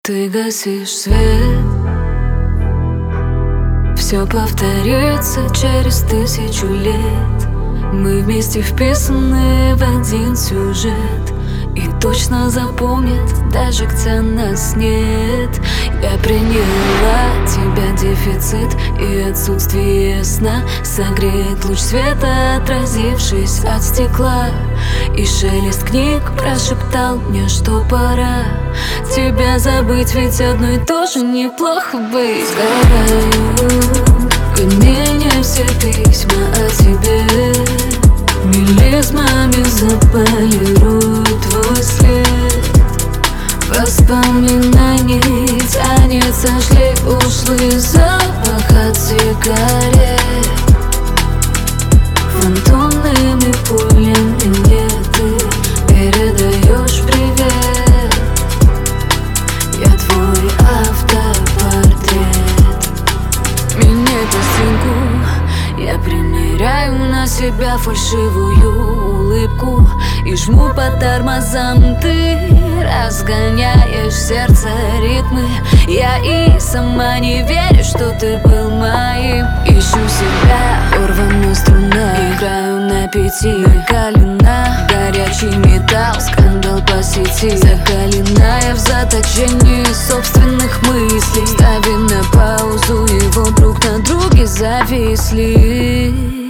Ты гасишь свет, все повторится через 1000 лет. Мы вместе вписаны в один сюжет, и точно запомнят, даже где нас нет. Я приняла тебя дефицит, и отсутствие сна согреет луч света, отразившись от стекла. И шелест книг прошептал мне, что пора тебя забыть, ведь одно и то же неплохо быть. Сгораю в камине все письма о тебе, мелизмами заполируют твой след. Воспоминаний тянется шлейф ушлый запах от сигарет. Фантомными пулями мне ты передаешь привет. Я твой автопортрет. Меняй пластинку, я примеряю на себя фальшивую улыбку и жму по тормозам. Ты разгоняешь в сердце ритмы. Я и сама не верю, что ты был моим. Ищу себя, урвана струна, играю на 5 накалена. Горячий металл, скандал по сети, закаленная в заточении собственных мыслей. Ставим на паузу, его друг на друге зависли.